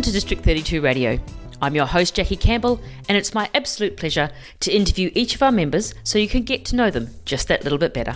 to District 32 Radio. I'm your host, Jackie Campbell, and it's my absolute pleasure to interview each of our members so you can get to know them just that little bit better.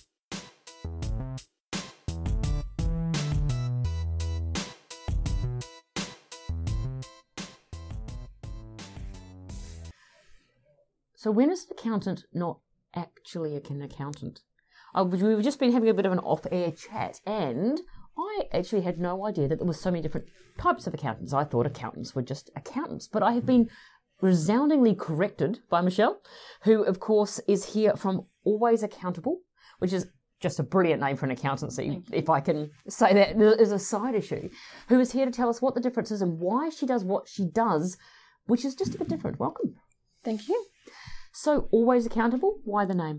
So when is an accountant not actually an accountant? We've just been having a bit of an off-air chat, and I actually had no idea that there were so many different types of accountants. I thought accountants were just accountants, but I have been resoundingly corrected by Michelle, who, of course, is here from Always Accountable, which is just a brilliant name for an accountancy, if I can say that as a side issue, who is here to tell us what the difference is and why she does what she does, which is just a bit different. Welcome. Thank you. So, Always Accountable, why the name?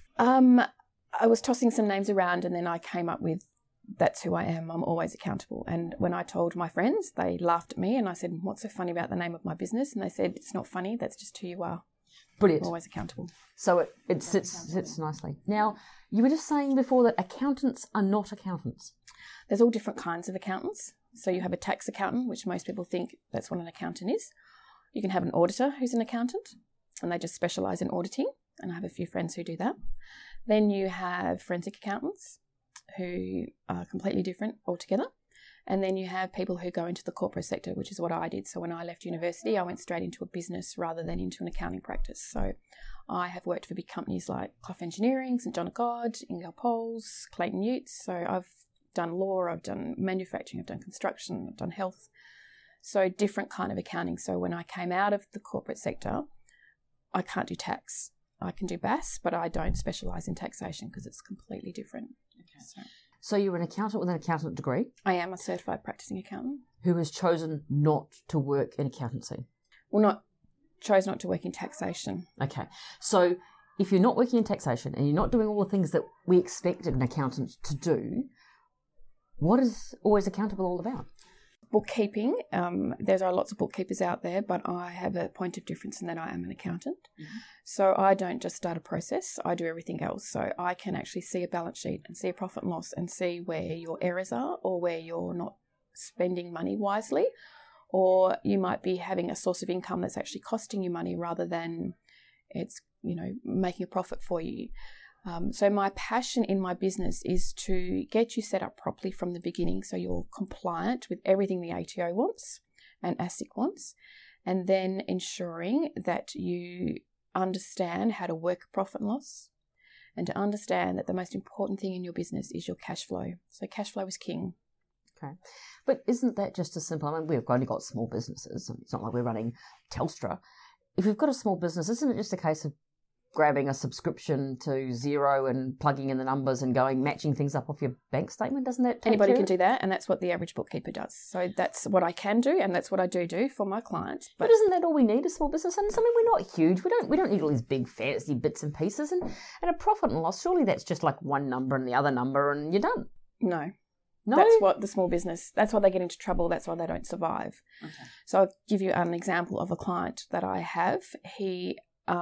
I was tossing some names around and then I came up with, that's who I am, I'm always accountable. And when I told my friends, they laughed at me and I said, what's so funny about the name of my business? And they said, it's not funny, that's just who you are. Brilliant. I'm always accountable. So it sits nicely. Now, you were just saying before that accountants are not accountants. There's all different kinds of accountants. So you have a tax accountant, which most people think that's what an accountant is. You can have an auditor who's an accountant and they just specialise in auditing. And I have a few friends who do that. Then you have forensic accountants who are completely different altogether. And then you have people who go into the corporate sector, which is what I did. So when I left university, I went straight into a business rather than into an accounting practice. So I have worked for big companies like Clough Engineering, St John of God, Ingal Poles, Clayton Utes. So I've done law, I've done manufacturing, I've done construction, I've done health. So different kind of accounting. So when I came out of the corporate sector, I can't do tax. I can do BAS, but I don't specialise in taxation because it's completely different. Okay. So you're an accountant with an accountant degree? I am a certified practising accountant. Who has chosen not to work in accountancy? Well, chose not to work in taxation. Okay. So if you're not working in taxation and you're not doing all the things that we expect an accountant to do, what is Always Accountable all about? Bookkeeping, there's lots of bookkeepers out there, but I have a point of difference in that I am an accountant. Mm-hmm. So I don't just start a process, I do everything else. So I can actually see a balance sheet and see a profit and loss and see where your errors are or where you're not spending money wisely, or you might be having a source of income that's actually costing you money rather than it's, making a profit for you. So my passion in my business is to get you set up properly from the beginning so you're compliant with everything the ATO wants and ASIC wants, and then ensuring that you understand how to work profit and loss and to understand that the most important thing in your business is your cash flow. So cash flow is king. Okay. But isn't that just as simple? I mean, we've only got small businesses. It's not like we're running Telstra. If we've got a small business, isn't it just a case of grabbing a subscription to Xero and plugging in the numbers and matching things up off your bank statement? Doesn't that take Anybody care can do that, and that's what the average bookkeeper does. So that's what I can do, and that's what I do for my clients. But isn't that all we need, a small business? And I mean, we're not huge. We don't need all these big fancy bits and pieces. And a profit and loss, surely that's just like one number and the other number and you're done. No. That's what the small business, that's why they get into trouble. That's why they don't survive. Okay. So I'll give you an example of a client that I have. He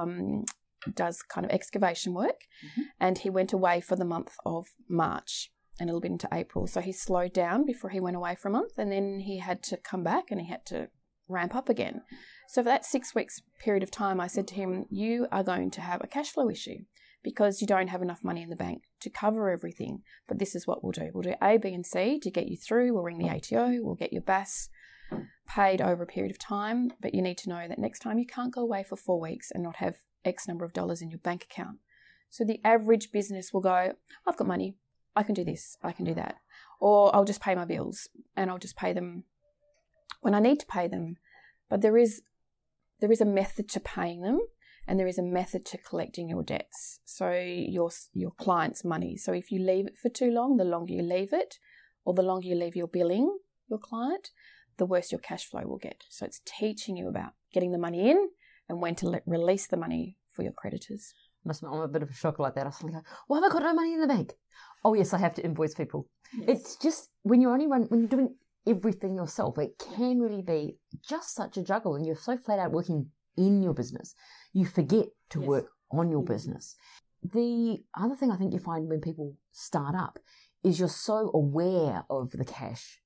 does kind of excavation work, mm-hmm. and he went away for the month of March and a little bit into April. So he slowed down before he went away for a month, and then he had to come back and he had to ramp up again. So for that 6 weeks period of time, I said to him, you are going to have a cash flow issue because you don't have enough money in the bank to cover everything. But this is what we'll do. We'll do A, B, and C to get you through. We'll ring the ATO. We'll get your BAS paid over a period of time. But you need to know that next time you can't go away for 4 weeks and not have X number of dollars in your bank account. So the average business will go, I've got money, I can do this, I can do that. Or I'll just pay my bills and I'll just pay them when I need to pay them. But there is a method to paying them, and there is a method to collecting your debts. So your client's money. So if you leave it for too long, the longer you leave it, or the longer you leave your billing your client, the worse your cash flow will get. So it's teaching you about getting the money in and when to release the money for your creditors. I'm a bit of a shocker like that. I suddenly go, well, have I got no money in the bank? Oh, yes, I have to invoice people. Yes. It's just when you're doing everything yourself, it can really be just such a juggle, and you're so flat out working in your business, you forget to work on your business. The other thing I think you find when people start up is you're so aware of the cash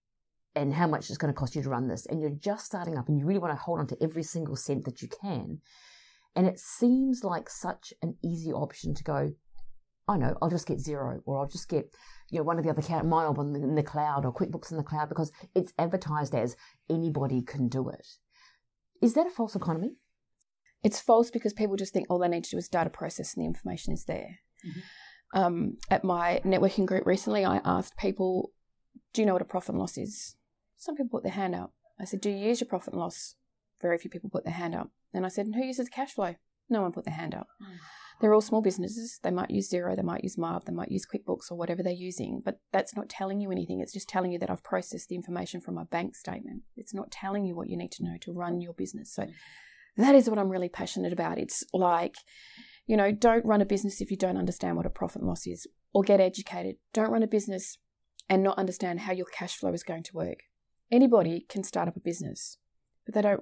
and how much it's going to cost you to run this, and you're just starting up and you really want to hold on to every single cent that you can, and it seems like such an easy option to go, I know, I'll just get Xero, or I'll just get, one of the other Mob in the cloud, or QuickBooks in the cloud, because it's advertised as anybody can do it. Is that a false economy? It's false because people just think all they need to do is data process and the information is there. Mm-hmm. At my networking group recently, I asked people, do you know what a profit and loss is? Some people put their hand up. I said, do you use your profit and loss? Very few people put their hand up. And I said, and who uses cash flow? No one put their hand up. They're all small businesses. They might use Xero, they might use Mob, they might use QuickBooks or whatever they're using, but that's not telling you anything. It's just telling you that I've processed the information from my bank statement. It's not telling you what you need to know to run your business. So that is what I'm really passionate about. It's like, don't run a business if you don't understand what a profit and loss is, or get educated. Don't run a business and not understand how your cash flow is going to work. Anybody can start up a business, but they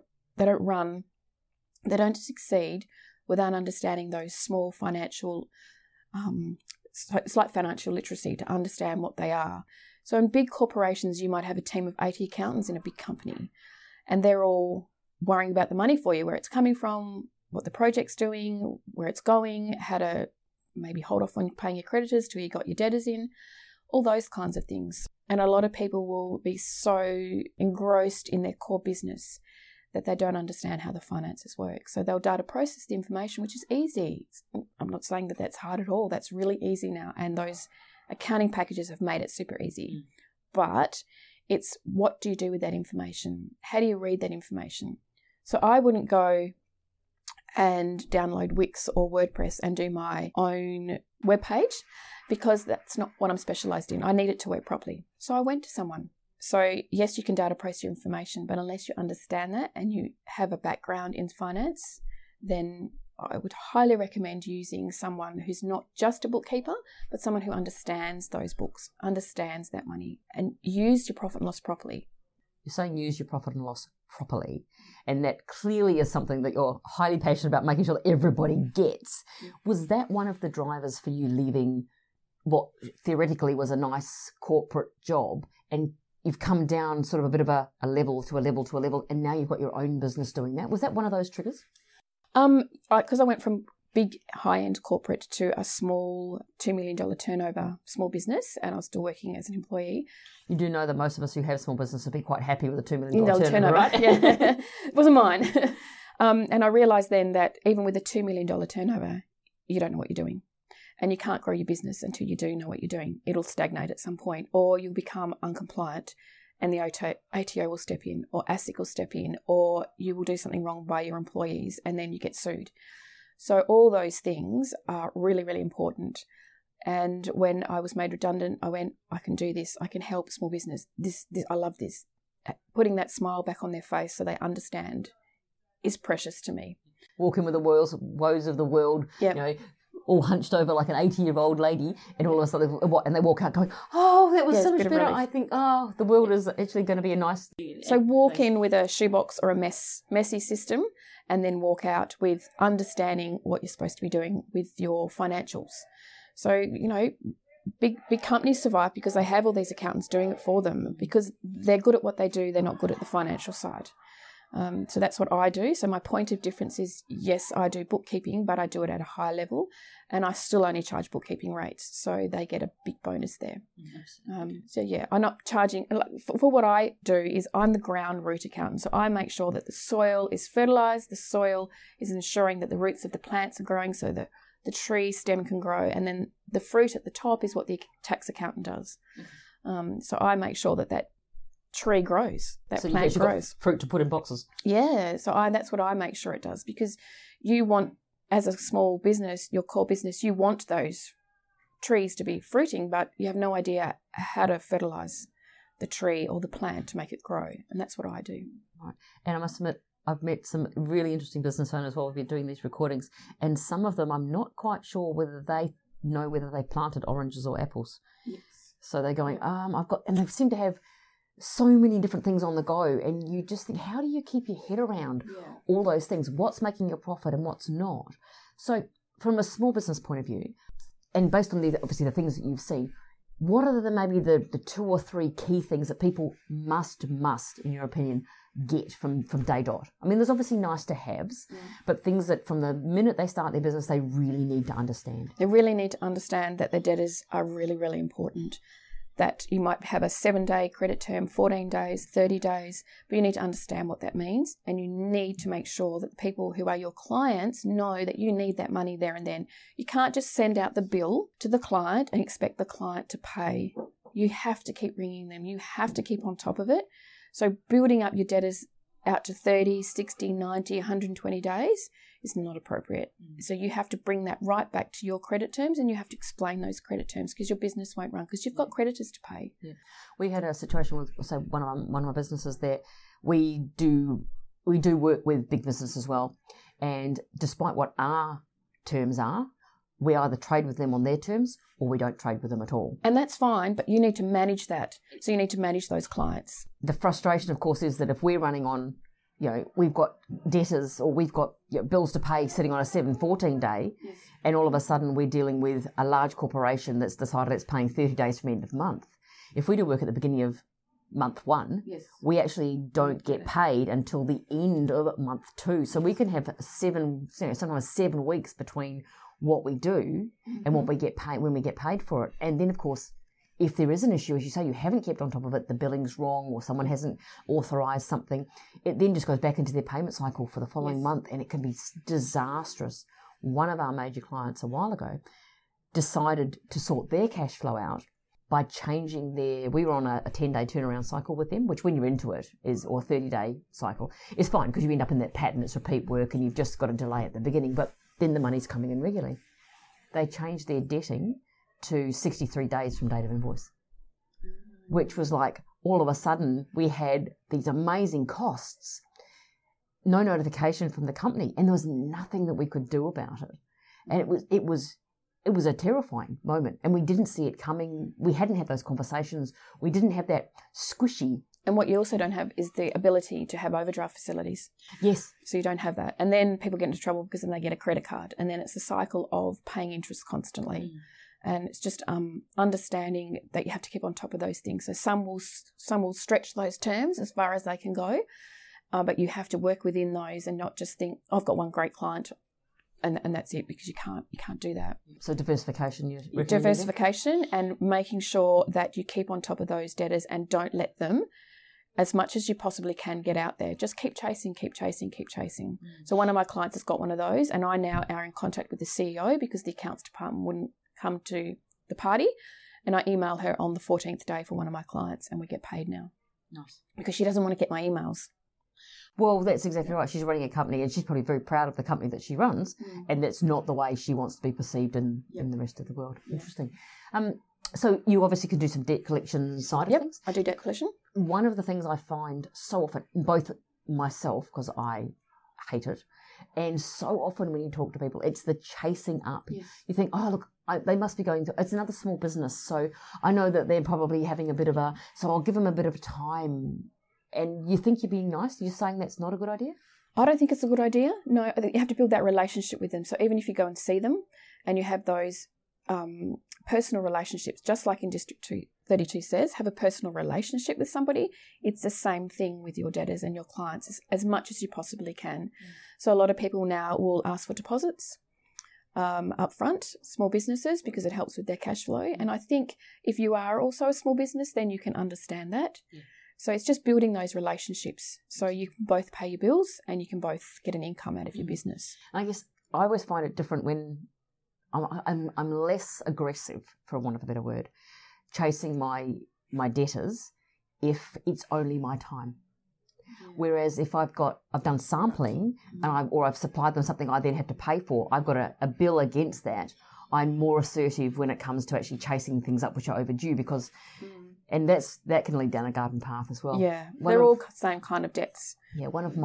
don't succeed without understanding those small financial, it's like financial literacy, to understand what they are. So in big corporations, you might have a team of 80 accountants in a big company, and they're all worrying about the money for you, where it's coming from, what the project's doing, where it's going, how to maybe hold off on paying your creditors till you got your debtors in, all those kinds of things. And a lot of people will be so engrossed in their core business that they don't understand how the finances work. So they'll data process the information, which is easy. I'm not saying that that's hard at all. That's really easy now. And those accounting packages have made it super easy. But it's, what do you do with that information? How do you read that information? So I wouldn't go and download Wix or WordPress and do my own webpage, because that's not what I'm specialised in. I need it to work properly. So I went to someone. So yes, you can data process your information, but unless you understand that and you have a background in finance, then I would highly recommend using someone who's not just a bookkeeper, but someone who understands those books, understands that money, and use your profit and loss properly. You're saying use your profit and loss properly, and that clearly is something that you're highly passionate about, making sure that everybody gets. Was that one of the drivers for you leaving what theoretically was a nice corporate job, and you've come down sort of a bit of a level to a level to a level, and now you've got your own business doing that? Was that one of those triggers? Because I went from big high-end corporate to a small $2 million turnover small business, and I was still working as an employee. You do know that most of us who have small business would be quite happy with a $2 million turnover, right? Yeah. It wasn't mine. And I realised then that even with a $2 million turnover, you don't know what you're doing. And you can't grow your business until you do know what you're doing. It'll stagnate at some point, or you'll become uncompliant and the ATO will step in, or ASIC will step in, or you will do something wrong by your employees and then you get sued. So all those things are really, really important. And when I was made redundant, I went, I can do this. I can help small business. This I love this. Putting that smile back on their face so they understand is precious to me. Walking with the woes of the world, yep. All hunched over like an 80-year-old lady, and all of a sudden, and they walk out going, oh, that was so much better. I think, the world is actually going to be a nice... So walk in with a shoebox or a messy system, and then walk out with understanding what you're supposed to be doing with your financials. So, big companies survive because they have all these accountants doing it for them, because they're good at what they do, they're not good at the financial side. So that's what I do. So my point of difference is, yes, I do bookkeeping, but I do it at a high level, and I still only charge bookkeeping rates. So they get a big bonus there. So yeah, I'm not charging for what I do. Is I'm the ground root accountant. So I make sure that the soil is fertilized, the soil is ensuring that the roots of the plants are growing so that the tree stem can grow, and then the fruit at the top is what the tax accountant does. So I make sure that tree grows, that so plant grows. Got fruit to put in boxes. Yeah, so that's what I make sure it does, because you want, as a small business, your core business, you want those trees to be fruiting, but you have no idea how to fertilise the tree or the plant to make it grow, and that's what I do. Right, and I must admit, I've met some really interesting business owners while we've been doing these recordings, and some of them I'm not quite sure whether they know whether they planted oranges or apples. Yes. So they're going, and they seem to have so many different things on the go, and you just think, how do you keep your head around all those things? What's making your profit and what's not? So from a small business point of view, and based on obviously the things that you've seen, what are maybe the 2 or 3 key things that people must, in your opinion, get from day dot? I mean, there's obviously nice to haves, but things that from the minute they start their business, they really need to understand. They really need to understand that their debtors are really, really important. That you might have a 7-day credit term, 14 days, 30 days, but you need to understand what that means, and you need to make sure that the people who are your clients know that you need that money there and then. You can't just send out the bill to the client and expect the client to pay. You have to keep ringing them. You have to keep on top of it. So building up your debtors out to 30, 60, 90, 120 days is not appropriate. So you have to bring that right back to your credit terms, and you have to explain those credit terms, because your business won't run because you've got creditors to pay. Yeah. We had a situation with, say, one of my businesses there. We do work with big business as well, and despite what our terms are, we either trade with them on their terms or we don't trade with them at all. And that's fine, but you need to manage that. So you need to manage those clients. The frustration, of course, is that if we're running on, we've got debtors or we've got bills to pay sitting on a 7-14 day, and all of a sudden we're dealing with a large corporation that's decided it's paying 30 days from the end of the month. If we do work at the beginning of month 1, we actually don't get paid until the end of month 2. So we can have sometimes 7 weeks between what we do and what we get paid when we get paid for it. And then, of course, if there is an issue, as you say, you haven't kept on top of it, the billing's wrong or someone hasn't authorised something, it then just goes back into their payment cycle for the following month, and it can be disastrous. One of our major clients a while ago decided to sort their cash flow out by changing we were on a 10-day turnaround cycle with them, which when you're into it or a 30-day cycle is fine because you end up in that pattern, it's repeat work and you've just got a delay at the beginning, but then the money's coming in regularly. They changed their debting to 63 days from date of invoice, which was like all of a sudden we had these amazing costs, no notification from the company, and there was nothing that we could do about it. And it was a terrifying moment, and we didn't see it coming. We hadn't had those conversations. We didn't have that squishy. And what you also don't have is the ability to have overdraft facilities. Yes. So you don't have that. And then people get into trouble because then they get a credit card, and then it's a cycle of paying interest constantly. And it's just understanding that you have to keep on top of those things. So some will stretch those terms as far as they can go, but you have to work within those and not just think, I've got one great client and that's it, because you can't do that. So diversification, diversification, and making sure that you keep on top of those debtors and don't let them, as much as you possibly can, get out there. Just keep chasing. So one of my clients has got one of those, and I now are in contact with the CEO because the accounts department wouldn't come to the party, and I email her on the 14th day for one of my clients, and we get paid now. Nice. Because she doesn't want to get my emails. Well, that's exactly right. She's running a company, and she's probably very proud of the company that she runs, and that's not the way she wants to be perceived in the rest of the world. Interesting. So you obviously can do some debt collection side of things. I do debt collection. One of the things I find so often, both myself, because I hate it, and so often when you talk to people, it's the chasing up. Yes. You think, oh, look, they must be going to, it's another small business, so I know that they're probably having so I'll give them a bit of time. And you think you're being nice? You're saying that's not a good idea? I don't think it's a good idea. No, I think you have to build that relationship with them. So even if you go and see them and you have those personal relationships, just like in District 32 says, have a personal relationship with somebody, it's the same thing with your debtors and your clients as much as you possibly can. So a lot of people now will ask for deposits up front, small businesses, because it helps with their cash flow. And I think if you are also a small business, then you can understand that. Yeah. So it's just building those relationships so you can both pay your bills and you can both get an income out of your business. I guess I always find it different when I'm less aggressive, for want of a better word, chasing my debtors if it's only my time. Yeah. Whereas if I've done sampling and I've supplied them something I then have to pay for, I've got a bill against that, I'm more assertive when it comes to actually chasing things up which are overdue, because and that can lead down a garden path as well. Yeah, they're all same kind of debts. Yeah, one of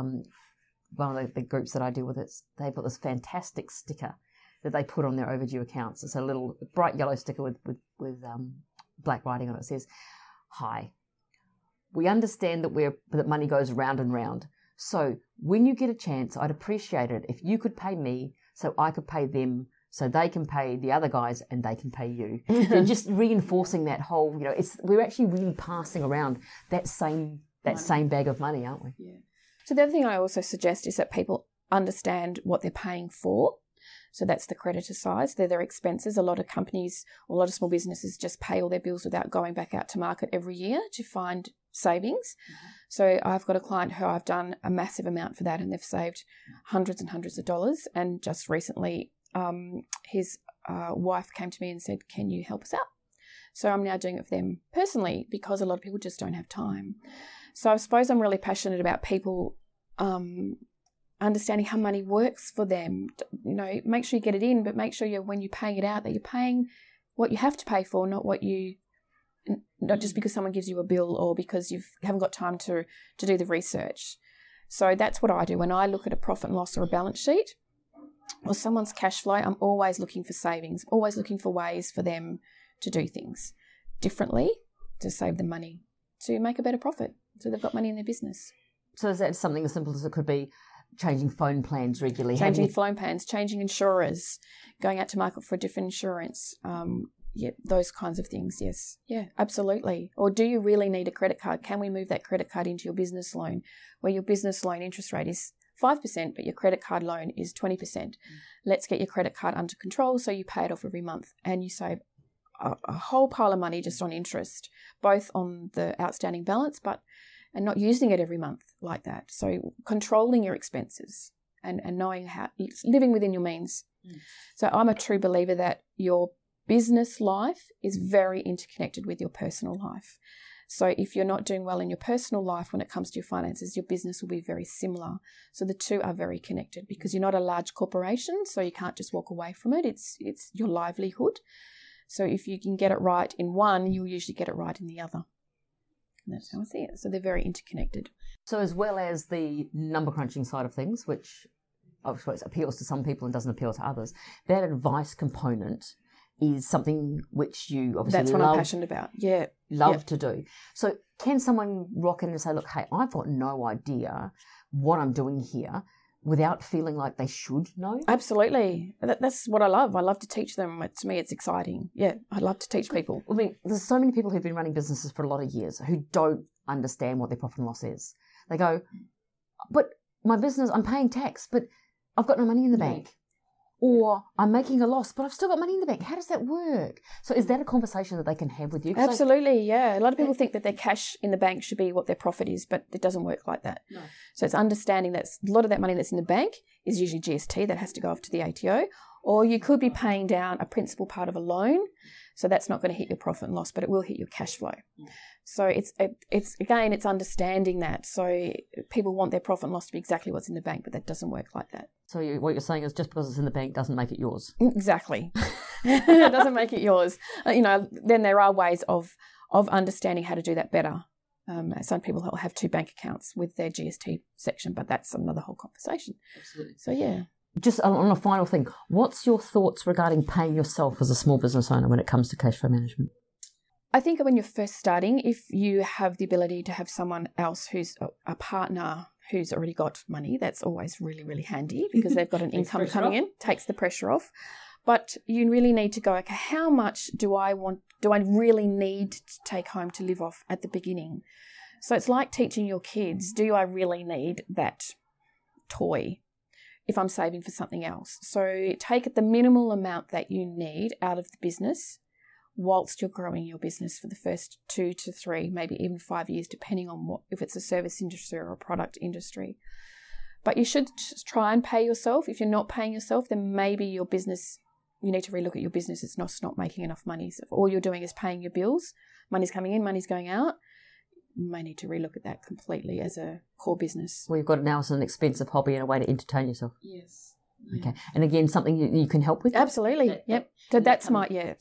the groups that I deal with, they've got this fantastic sticker that they put on their overdue accounts. It's a little bright yellow sticker with black writing on it. It says, "Hi, we understand that money goes round and round. So when you get a chance, I'd appreciate it if you could pay me so I could pay them so they can pay the other guys and they can pay you. They're just reinforcing that whole, we're actually really passing around that same bag of money, aren't we? Yeah. So the other thing I also suggest is that people understand what they're paying for. So that's the creditor side. They're their expenses. A lot of companies, or a lot of small businesses just pay all their bills without going back out to market every year to find savings. Mm-hmm. So I've got a client who I've done a massive amount for that, and they've saved hundreds and hundreds of dollars. And just recently, his wife came to me and said, "Can you help us out?" So I'm now doing it for them personally, because a lot of people just don't have time. So I suppose I'm really passionate about people understanding how money works for them. Make sure you get it in, but make sure when you're paying it out, that you're paying what you have to pay for, not just because someone gives you a bill or because you haven't got time to do the research. So that's what I do. When I look at a profit and loss or a balance sheet or someone's cash flow, I'm always looking for savings, always looking for ways for them to do things differently, to save them money, to make a better profit, so they've got money in their business. So is that something as simple as it could be changing phone plans regularly? Changing phone plans, changing insurers, going out to market for a different insurance, those kinds of things, yes. Yeah, absolutely. Or do you really need a credit card? Can we move that credit card into your business loan, where your business loan interest rate is 5%, but your credit card loan is 20%. Let's get your credit card under control so you pay it off every month and you save a whole pile of money just on interest, both on the outstanding balance and not using it every month like that. So controlling your expenses and knowing how, living within your means. So I'm a true believer that your business life is very interconnected with your personal life. So if you're not doing well in your personal life when it comes to your finances, your business will be very similar. So the two are very connected, because you're not a large corporation, so you can't just walk away from it. It's your livelihood. So if you can get it right in one, you'll usually get it right in the other. And that's how I see it. So they're very interconnected. So as well as the number crunching side of things, which I suppose appeals to some people and doesn't appeal to others, that advice component is something which you obviously That's what I'm passionate about. Yeah. Love to do. So can someone rock in and say, look, hey, I've got no idea what I'm doing here, without feeling like they should know? Absolutely. That's what I love. I love to teach them. To me, it's exciting. Yeah, I love to teach people. I mean, there's so many people who've been running businesses for a lot of years who don't understand what their profit and loss is. They go, but my business, I'm paying tax, but I've got no money in the bank. Or I'm making a loss, but I've still got money in the bank. How does that work? So is that a conversation that they can have with you? Absolutely, yeah. A lot of people think that their cash in the bank should be what their profit is, but it doesn't work like that. No. So it's understanding that a lot of that money that's in the bank is usually GST that has to go off to the ATO, or you could be paying down a principal part of a loan, so that's not going to hit your profit and loss, but it will hit your cash flow. So it's understanding that. So people want their profit and loss to be exactly what's in the bank, but that doesn't work like that. So what you're saying is just because it's in the bank doesn't make it yours. Exactly. It doesn't make it yours. Then there are ways of understanding how to do that better. Some people will have 2 bank accounts with their GST section, but that's another whole conversation. Absolutely. So, yeah. Just on a final thing, what's your thoughts regarding paying yourself as a small business owner when it comes to cash flow management? I think when you're first starting, if you have the ability to have someone else who's a partner who's already got money, that's always really, really handy, because they've got an income coming in, takes the pressure off. But you really need to go, okay, how much do I really need to take home to live off at the beginning? So it's like teaching your kids, do I really need that toy if I'm saving for something else? So take the minimal amount that you need out of the business whilst you're growing your business for the first 2 to 3, maybe even 5 years, depending on if it's a service industry or a product industry. But you should try and pay yourself. If you're not paying yourself, then maybe your business, you need to relook at your business. It's not making enough money. So if all you're doing is paying your bills, money's coming in, money's going out, you may need to relook at that completely as a core business. Well, you've got it now as an expensive hobby and a way to entertain yourself. Yes. Okay. And again, something you can help with? Absolutely. Yep. So that's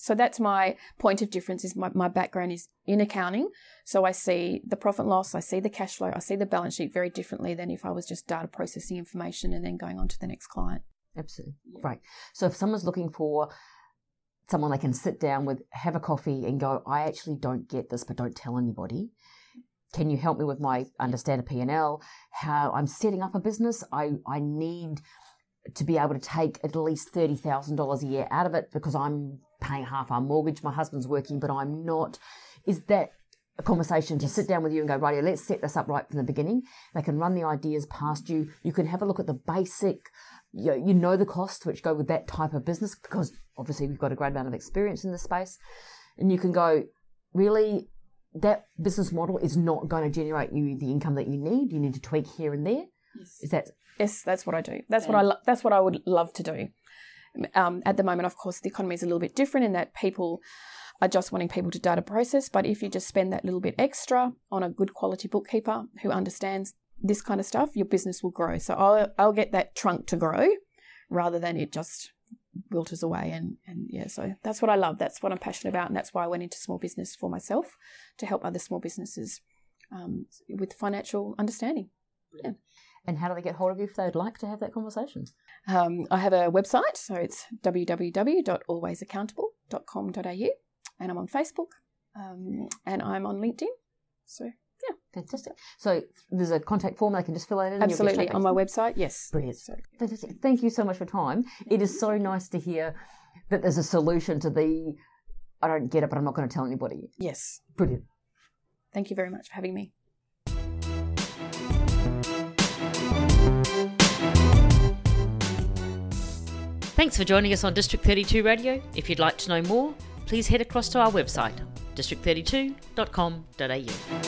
my point of difference. Is my background is in accounting. So I see the profit and loss, I see the cash flow, I see the balance sheet very differently than if I was just data processing information and then going on to the next client. Absolutely. Right. So if someone's looking for someone they can sit down with, have a coffee and go, I actually don't get this, but don't tell anybody. Can you help me with my understand a P&L, how I'm setting up a business? I need to be able to take at least $30,000 a year out of it because I'm paying half our mortgage, my husband's working, but I'm not. Is that a conversation to sit down with you and go, right, let's set this up right from the beginning. They can run the ideas past you. You can have a look at the basic, you know the costs which go with that type of business because obviously we've got a great amount of experience in this space. And you can go, really, that business model is not going to generate you the income that you need. You need to tweak here and there. Yes. Is that? Yes, that's what I do. That's what I would love to do. At the moment, of course, the economy is a little bit different in that people are just wanting people to data process. But if you just spend that little bit extra on a good quality bookkeeper who understands this kind of stuff, your business will grow. So I'll get that trunk to grow rather than it just wilters away. And yeah, so that's what I love. That's what I'm passionate about. And that's why I went into small business for myself to help other small businesses with financial understanding. Yeah. And how do they get hold of you if they'd like to have that conversation? I have a website, so it's www.alwaysaccountable.com.au, and I'm on Facebook, and I'm on LinkedIn. So, yeah. Fantastic. So there's a contact form they can just fill it in? Absolutely, on my website, yes. Brilliant. So, fantastic. Thank you so much for time. It is so nice to hear that there's a solution to I don't get it, but I'm not going to tell anybody. Yes. Brilliant. Thank you very much for having me. Thanks for joining us on District 32 Radio. If you'd like to know more, please head across to our website, district32.com.au.